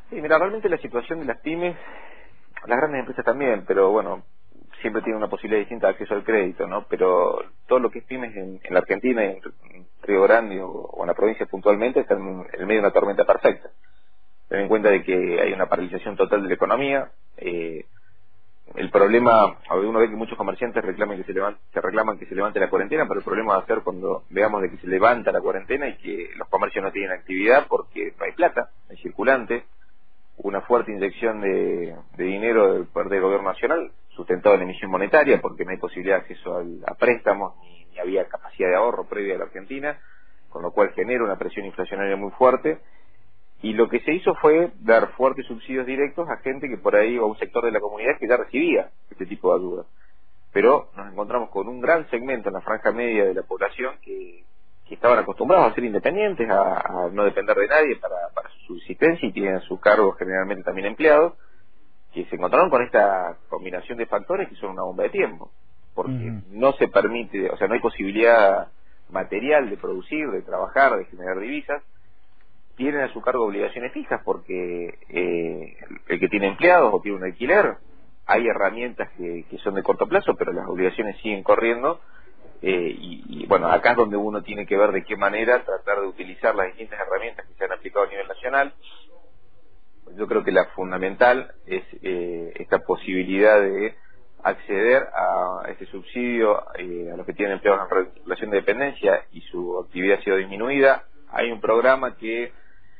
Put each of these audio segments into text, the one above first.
Sí, mira, realmente la situación de las pymes, las grandes empresas también, pero bueno, siempre tienen una posibilidad distinta de acceso al crédito, ¿no? Pero todo lo que es pymes en la Argentina, en Río Grande o en la provincia puntualmente, están en el medio de una tormenta perfecta. Ten en cuenta de que hay una paralización total de la economía. El problema, a ver, uno ve que muchos comerciantes reclaman que se levante la cuarentena, pero el problema va a ser cuando veamos de que se levanta la cuarentena y que los comercios no tienen actividad porque no hay plata, no hay circulante, una fuerte inyección de dinero del poder del gobierno nacional, sustentado en emisión monetaria, porque no hay posibilidad de acceso a préstamos, ni había capacidad de ahorro previa a la Argentina, con lo cual genera una presión inflacionaria muy fuerte. Y lo que se hizo fue dar fuertes subsidios directos a gente que por ahí, o a un sector de la comunidad que ya recibía este tipo de ayuda. Pero nos encontramos con un gran segmento en la franja media de la población que estaban acostumbrados a ser independientes, a no depender de nadie para su subsistencia, y tienen a su cargo generalmente también empleados, que se encontraron con esta combinación de factores que son una bomba de tiempo. Porque no se permite, o sea, no hay posibilidad material de producir, de trabajar, de generar divisas. Tienen a su cargo obligaciones fijas porque el que tiene empleados o tiene un alquiler, hay herramientas que son de corto plazo, pero las obligaciones siguen corriendo, y bueno, acá es donde uno tiene que ver de qué manera tratar de utilizar las distintas herramientas que se han aplicado a nivel nacional. Yo creo que la fundamental es esta posibilidad de acceder a este subsidio a los que tienen empleados en relación de dependencia y su actividad ha sido disminuida. Hay un programa que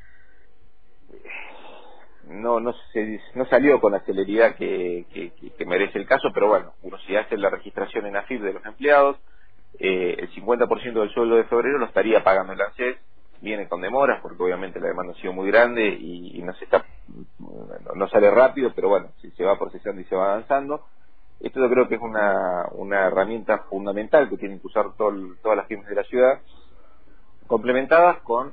no salió con la celeridad que merece el caso, pero bueno, uno si hace la registración en AFIP de los empleados, el 50% del sueldo de febrero lo estaría pagando el ANSES. Viene con demoras porque obviamente la demanda ha sido muy grande y no sale rápido, pero bueno, si se va procesando y se va avanzando. Esto yo creo que es una herramienta fundamental que tienen que usar todas las pymes de la ciudad, complementadas con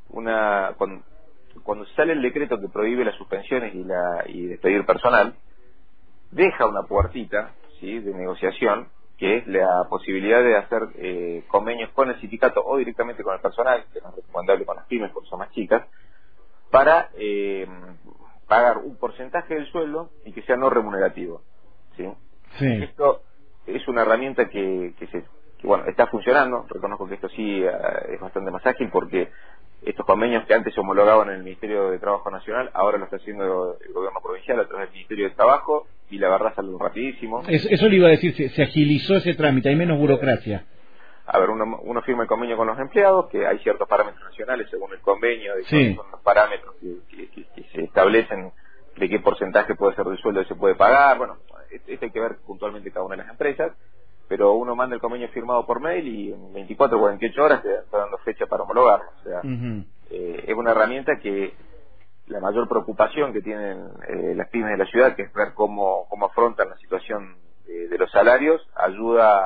cuando sale el decreto que prohíbe las suspensiones y despedir personal, deja una puertita, ¿sí?, de negociación, que es la posibilidad de hacer convenios con el sindicato o directamente con el personal, que no es recomendable con las pymes porque son más chicas, para pagar un porcentaje del sueldo y que sea no remunerativo, ¿sí? Sí. Esto es una herramienta que bueno, está funcionando. Reconozco que esto sí es bastante más ágil porque estos convenios que antes se homologaban en el Ministerio de Trabajo Nacional, ahora lo está haciendo el gobierno provincial a través del Ministerio de Trabajo, y la verdad sale rapidísimo. Eso le iba a decir, se agilizó ese trámite, hay menos burocracia. A ver, uno firma el convenio con los empleados, que hay ciertos parámetros nacionales según el convenio, de Sí. cuáles son los parámetros que se establecen, de qué porcentaje puede ser del sueldo y se puede pagar. Bueno, esto hay que ver puntualmente cada una de las empresas, pero uno manda el convenio firmado por mail y en 24 o 48 horas te está dando fecha para homologarlo. O sea, es una herramienta que la mayor preocupación que tienen las pymes de la ciudad, que es ver cómo afrontan la situación de los salarios, ayuda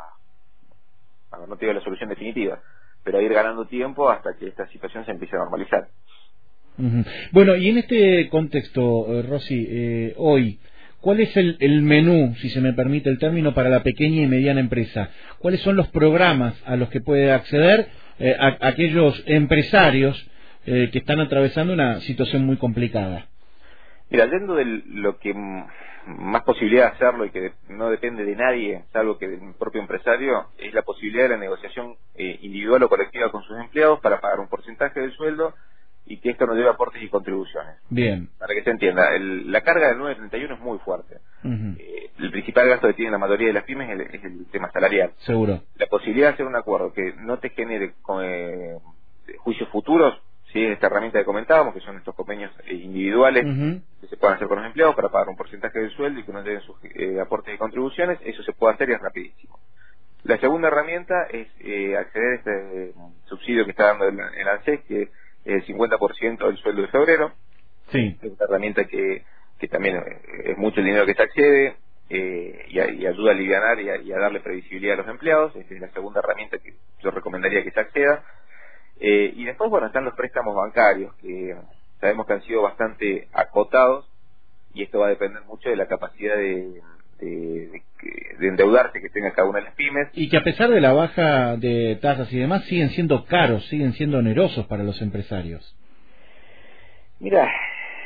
no te digo la solución definitiva, pero a ir ganando tiempo hasta que esta situación se empiece a normalizar. Bueno, y en este contexto, Rossi, hoy, ¿cuál es el menú, si se me permite el término, para la pequeña y mediana empresa? ¿Cuáles son los programas a los que puede acceder aquellos empresarios que están atravesando una situación muy complicada? Mira, yendo de lo que más posibilidad de hacerlo y que no depende de nadie, salvo que del propio empresario, es la posibilidad de la negociación individual o colectiva con sus empleados para pagar un porcentaje del sueldo y que esto no lleve aportes y contribuciones. Bien. Para que se entienda, la carga del 931 es muy fuerte. El principal gasto que tiene la mayoría de las pymes es el tema salarial. Seguro. La posibilidad de hacer un acuerdo que no te genere juicios futuros, sí, esta herramienta que comentábamos, que son estos convenios individuales que se pueden hacer con los empleados para pagar un porcentaje del sueldo y que no lleguen sus aportes y contribuciones, eso se puede hacer y es rapidísimo. La segunda herramienta es acceder a este subsidio que está dando el ANSES, que es el 50% del sueldo de febrero. Sí. Es una herramienta que también es mucho el dinero que se accede y ayuda a alivianar y a darle previsibilidad a los empleados. Esa es la segunda herramienta que yo recomendaría que se acceda. Y después, bueno, están los préstamos bancarios, que sabemos que han sido bastante acotados, y esto va a depender mucho de la capacidad de endeudarse que tenga cada una de las pymes. Y que a pesar de la baja de tasas y demás, siguen siendo caros, siguen siendo onerosos para los empresarios. Mira,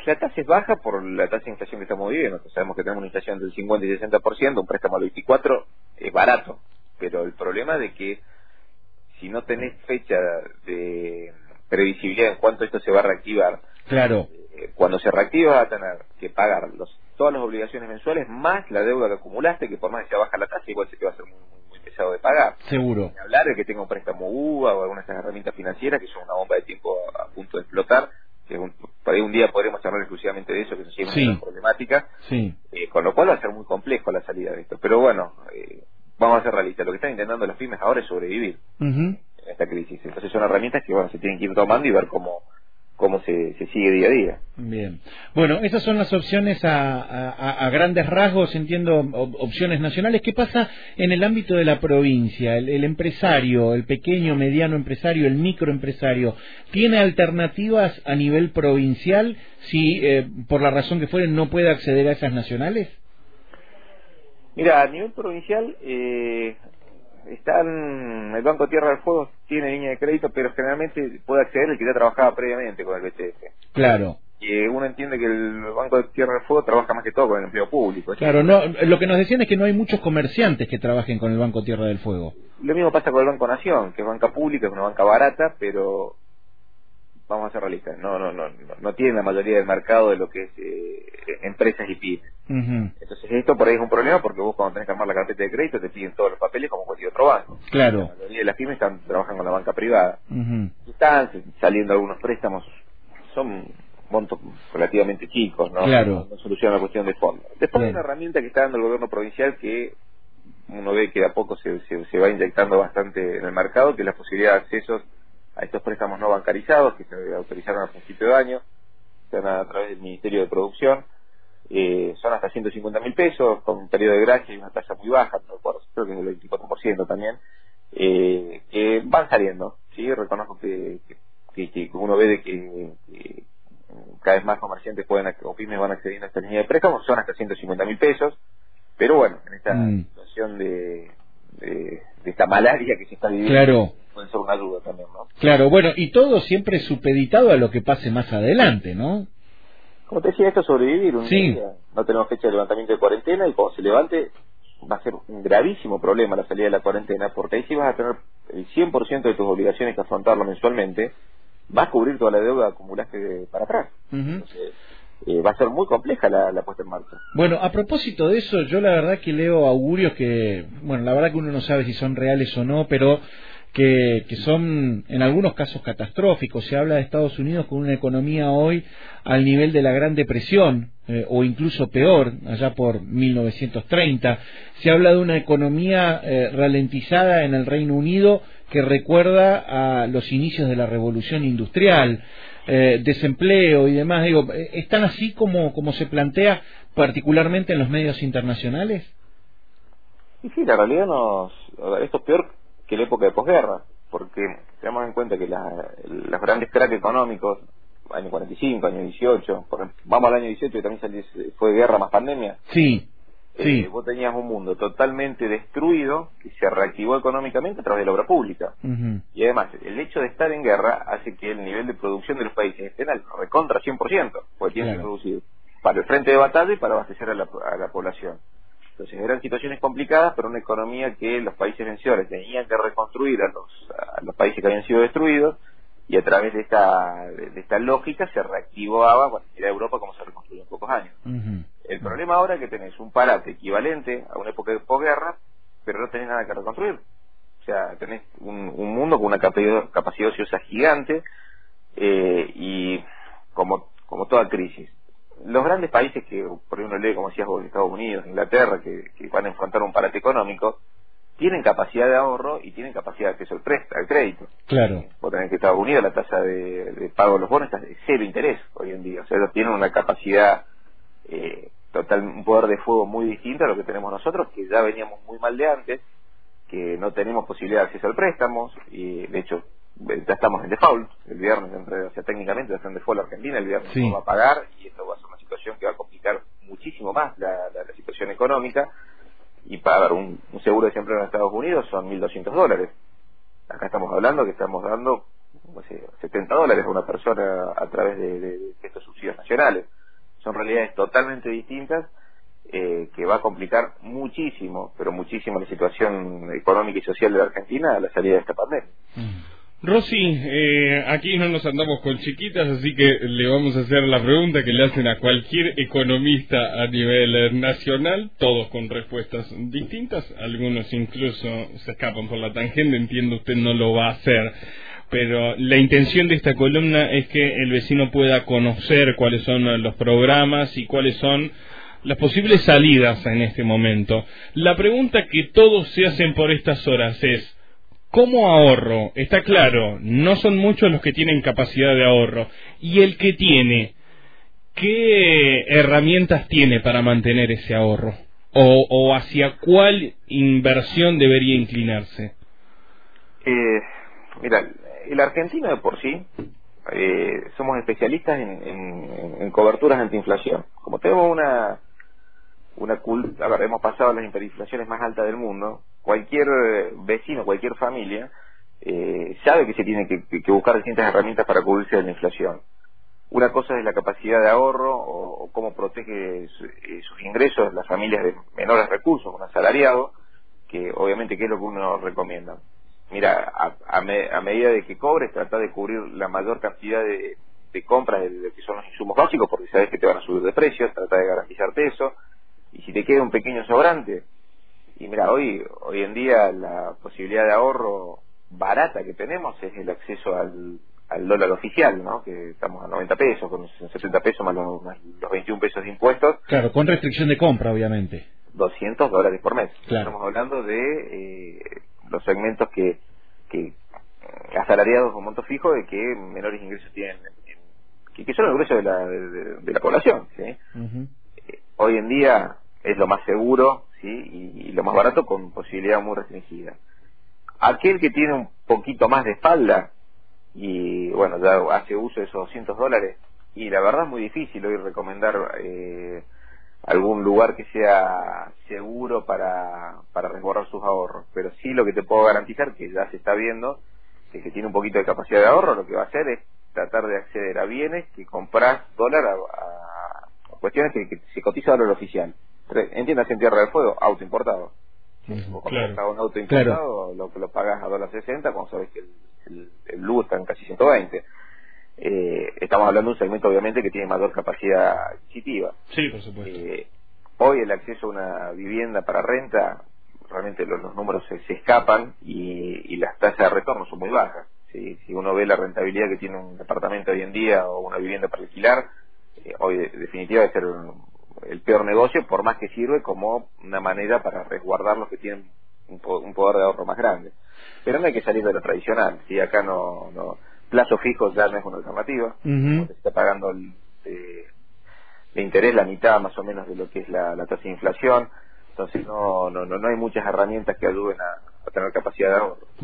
La tasa es baja por la tasa de inflación que estamos viviendo. Sabemos que tenemos una inflación del 50 y 60%, un préstamo al 24 es barato, pero el problema es de que si no tenés fecha de previsibilidad en cuánto esto se va a reactivar, Claro. Cuando se reactiva vas a tener que pagar todas las obligaciones mensuales más la deuda que acumulaste, que por más que sea baja la tasa, igual se te va a hacer muy pesado de pagar. Seguro. Ni hablar de que tenga un préstamo UVA o alguna de esas herramientas financieras que son una bomba de tiempo a punto de explotar, que por ahí un día podremos hablar exclusivamente de eso, que eso sí es una gran problemática, con lo cual va a ser muy complejo la salida de esto. Pero bueno, vamos a ser realistas, lo que están intentando las pymes ahora es sobrevivir en esta crisis. Entonces son herramientas que bueno se tienen que ir tomando y ver cómo se sigue día a día. Bien. Bueno, esas son las opciones a grandes rasgos, entiendo, opciones nacionales. ¿Qué pasa en el ámbito de la provincia? El empresario, el pequeño, mediano empresario, el microempresario, ¿tiene alternativas a nivel provincial si, por la razón que fuere, no puede acceder a esas nacionales? Mira, a nivel provincial, el Banco Tierra del Fuego tiene línea de crédito, pero generalmente puede acceder el que ya trabajaba previamente con el BCF. Claro. Y uno entiende que el Banco de Tierra del Fuego trabaja más que todo con el empleo público. Claro, no, lo que nos decían es que no hay muchos comerciantes que trabajen con el Banco Tierra del Fuego. Lo mismo pasa con el Banco Nación, que es banca pública, es una banca barata, pero vamos a ser realistas, no tiene la mayoría del mercado de lo que es empresas y pymes. Entonces esto por ahí es un problema porque vos cuando tenés que armar la carpeta de crédito te piden todos los papeles como cualquier otro banco. Claro. La mayoría de las pymes trabajan con la banca privada. Están saliendo algunos préstamos, son montos relativamente chicos, ¿no? Claro. No solucionan la cuestión de fondo. Después hay una herramienta que está dando el gobierno provincial que uno ve que de a poco se va inyectando bastante en el mercado, que es la posibilidad de accesos a estos préstamos no bancarizados que se autorizaron a principio de año, están a través del Ministerio de Producción, son hasta 150.000 pesos, con un periodo de gracia y una tasa muy baja, no recuerdo, creo que es del 24% también, que van saliendo, ¿sí? Reconozco que uno ve de que cada vez más comerciantes o pymes van accediendo a esta línea de préstamos, son hasta 150.000 pesos, pero bueno, en esta situación de esta malaria que se está viviendo, claro, puede ser una ayuda también, ¿no? Claro, bueno, y todo siempre supeditado a lo que pase más adelante, ¿no? Como te decía, esto es sobrevivir un día. No tenemos fecha de levantamiento de cuarentena y cuando se levante va a ser un gravísimo problema la salida de la cuarentena, porque ahí sí vas a tener el 100% de tus obligaciones que afrontarlo mensualmente, vas a cubrir toda la deuda que acumulaste para atrás. Entonces, va a ser muy compleja la puesta en marcha. Bueno, a propósito de eso, yo la verdad que leo augurios que, bueno, la verdad que uno no sabe si son reales o no, pero que son en algunos casos catastróficos. Se habla de Estados Unidos con una economía hoy al nivel de la Gran Depresión, o incluso peor, allá por 1930. Se habla de una economía ralentizada en el Reino Unido que recuerda a los inicios de la Revolución Industrial, desempleo y demás. Digo, ¿están así como se plantea particularmente en los medios internacionales? Y sí, la realidad esto es peor que la época de posguerra, porque tenemos en cuenta que los grandes cracks económicos, año 45, año 18, vamos al año 18 que también fue guerra más pandemia. Sí. Vos tenías un mundo totalmente destruido que se reactivó económicamente a través de la obra pública. Y además, el hecho de estar en guerra hace que el nivel de producción de los países estén al recontra 100%, porque tienen que producir para el frente de batalla y para abastecer a la población. Entonces eran situaciones complicadas, pero una economía que los países vencedores tenían que reconstruir a los países que habían sido destruidos, y a través de esta lógica se reactivaba, bueno, mira Europa como se reconstruyó en pocos años. El problema ahora es que tenés un parate equivalente a una época de posguerra, pero no tenés nada que reconstruir. O sea, tenés un mundo con una capacidad ociosa gigante, y como toda crisis. Los grandes países que, por ejemplo, lee, como decías vos, Estados Unidos, Inglaterra, que van a enfrentar un parate económico, tienen capacidad de ahorro y tienen capacidad de acceso al crédito. Claro. Vos tenés que Estados Unidos, la tasa de pago de los bonos está de cero interés hoy en día. O sea, ellos tienen una capacidad un poder de fuego muy distinto a lo que tenemos nosotros, que ya veníamos muy mal de antes, que no tenemos posibilidad de acceso al préstamo, y de hecho ya estamos en default. El viernes, o sea, técnicamente ya está en default Argentina, el viernes no va a pagar, y esto va a ser una situación que va a complicar muchísimo más la situación económica. Y para dar un seguro de desempleo en Estados Unidos son $1.200. Acá estamos hablando que estamos dando, no sé, $70 a una persona a través de estos subsidios nacionales. Son realidades totalmente distintas, que va a complicar muchísimo, pero muchísimo la situación económica y social de la Argentina a la salida de esta pandemia. Rossi, aquí no nos andamos con chiquitas, así que le vamos a hacer la pregunta que le hacen a cualquier economista a nivel nacional, todos con respuestas distintas, algunos incluso se escapan por la tangente, entiendo usted no lo va a hacer, pero la intención de esta columna es que el vecino pueda conocer cuáles son los programas y cuáles son las posibles salidas en este momento. La pregunta que todos se hacen por estas horas es: ¿cómo ahorro? Está claro, no son muchos los que tienen capacidad de ahorro. Y el que tiene, ¿qué herramientas tiene para mantener ese ahorro? ¿O hacia cuál inversión debería inclinarse? Mira, el argentino de por sí, somos especialistas en coberturas antiinflación. Como tenemos una a ver, hemos pasado las hiperinflaciones más altas del mundo, cualquier vecino, cualquier familia sabe que se tiene que buscar distintas herramientas para cubrirse de la inflación. Una cosa es la capacidad de ahorro o cómo protege sus ingresos las familias de menores recursos, un asalariado, que obviamente que es lo que uno recomienda. Mira, a medida de que cobres, trata de cubrir la mayor cantidad de compras de lo que son los insumos básicos, porque sabes que te van a subir de precio, trata de garantizarte eso. Y si te queda un pequeño sobrante, y mira, hoy en día la posibilidad de ahorro barata que tenemos es el acceso al dólar oficial, ¿no? Que estamos a 90 pesos, con 70 pesos más los 21 pesos de impuestos. Claro, con restricción de compra, obviamente. $200 por mes. Claro. Estamos hablando de los segmentos que asalariados con monto fijo, de que menores ingresos tienen, que son el grueso de la población, ¿sí? Uh-huh. Hoy en día es lo más seguro, ¿sí? Y lo más barato, con posibilidad muy restringida. Aquel que tiene un poquito más de espalda y bueno, ya hace uso de esos $200, y la verdad es muy difícil hoy recomendar algún lugar que sea seguro para resguardar sus ahorros, pero sí lo que te puedo garantizar, que ya se está viendo, es que tiene un poquito de capacidad de ahorro, lo que va a hacer es tratar de acceder a bienes que compras dólar a cuestiones que se cotiza dólar oficial. Entiendas, en Tierra del Fuego, auto importado. Cuando pagas un auto importado, claro, lo pagas a $1.60, cuando sabes que el luz está en casi 120. Estamos hablando de un segmento obviamente que tiene mayor capacidad adquisitiva. Sí, por supuesto. Hoy el acceso a una vivienda para renta, realmente los números se escapan y las tasas de retorno son muy bajas. Si uno ve la rentabilidad que tiene un departamento hoy en día o una vivienda para alquilar, hoy definitiva debe ser el peor negocio, por más que sirve como una manera para resguardar los que tienen un poder de ahorro más grande. Pero no hay que salir de lo tradicional, ¿sí? Acá no plazo fijo ya no es una alternativa. Uh-huh. Se está pagando de interés la mitad más o menos de lo que es la tasa de inflación, entonces no hay muchas herramientas que ayuden a tener capacidad de ahorro.